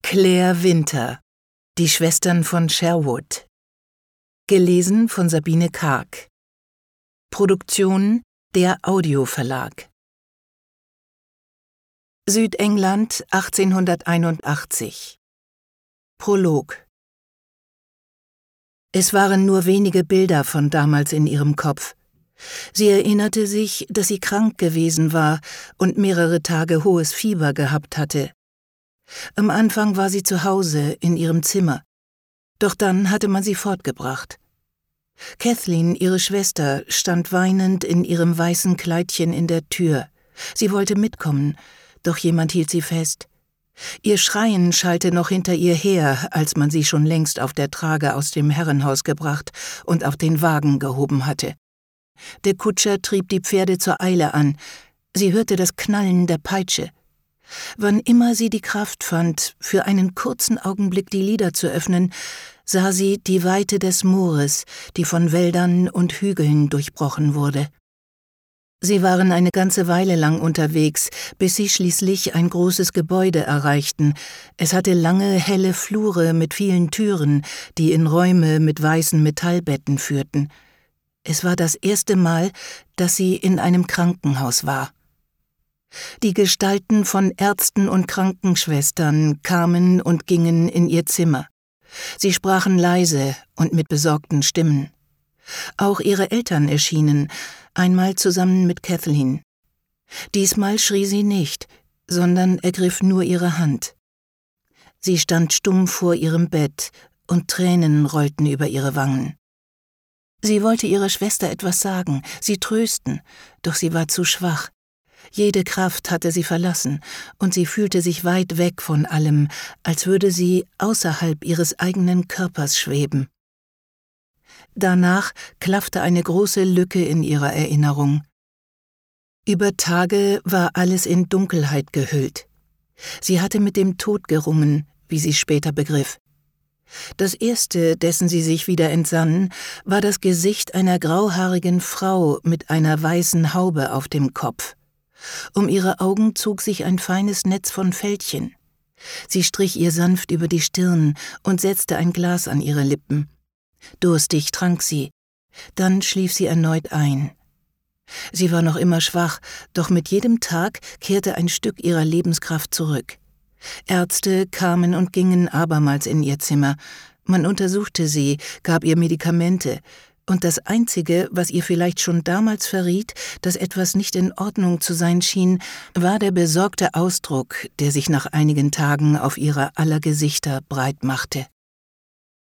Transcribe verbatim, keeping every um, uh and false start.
Claire Winter, Die Schwestern von Sherwood. Gelesen von Sabine Karg. Produktion der Audio-Verlag. Südengland achtzehnhunderteinundachtzig. Prolog. Es waren nur wenige Bilder von damals in ihrem Kopf. Sie erinnerte sich, dass sie krank gewesen war und mehrere Tage hohes Fieber gehabt hatte. Am Anfang war sie zu Hause in ihrem Zimmer, doch dann hatte man sie fortgebracht. Kathleen, ihre Schwester, stand weinend in ihrem weißen Kleidchen in der Tür. Sie wollte mitkommen, doch jemand hielt sie fest. Ihr Schreien schallte noch hinter ihr her, als man sie schon längst auf der Trage aus dem Herrenhaus gebracht und auf den Wagen gehoben hatte. Der Kutscher trieb die Pferde zur Eile an. Sie hörte das Knallen der Peitsche. Wann immer sie die Kraft fand, für einen kurzen Augenblick die Lider zu öffnen, sah sie die Weite des Moores, die von Wäldern und Hügeln durchbrochen wurde. Sie waren eine ganze Weile lang unterwegs, bis sie schließlich ein großes Gebäude erreichten. Es hatte lange, helle Flure mit vielen Türen, die in Räume mit weißen Metallbetten führten. Es war das erste Mal, dass sie in einem Krankenhaus war. Die Gestalten von Ärzten und Krankenschwestern kamen und gingen in ihr Zimmer. Sie sprachen leise und mit besorgten Stimmen. Auch ihre Eltern erschienen, einmal zusammen mit Kathleen. Diesmal schrie sie nicht, sondern ergriff nur ihre Hand. Sie stand stumm vor ihrem Bett und Tränen rollten über ihre Wangen. Sie wollte ihrer Schwester etwas sagen, sie trösten, doch sie war zu schwach. Jede Kraft hatte sie verlassen, und sie fühlte sich weit weg von allem, als würde sie außerhalb ihres eigenen Körpers schweben. Danach klaffte eine große Lücke in ihrer Erinnerung. Über Tage war alles in Dunkelheit gehüllt. Sie hatte mit dem Tod gerungen, wie sie später begriff. Das Erste, dessen sie sich wieder entsann, war das Gesicht einer grauhaarigen Frau mit einer weißen Haube auf dem Kopf. Um ihre Augen zog sich ein feines Netz von Fältchen. Sie strich ihr sanft über die Stirn und setzte ein Glas an ihre Lippen. Durstig trank sie. Dann schlief sie erneut ein. Sie war noch immer schwach, doch mit jedem Tag kehrte ein Stück ihrer Lebenskraft zurück. Ärzte kamen und gingen abermals in ihr Zimmer. Man untersuchte sie, gab ihr Medikamente. Und das Einzige, was ihr vielleicht schon damals verriet, dass etwas nicht in Ordnung zu sein schien, war der besorgte Ausdruck, der sich nach einigen Tagen auf ihrer aller Gesichter breit machte.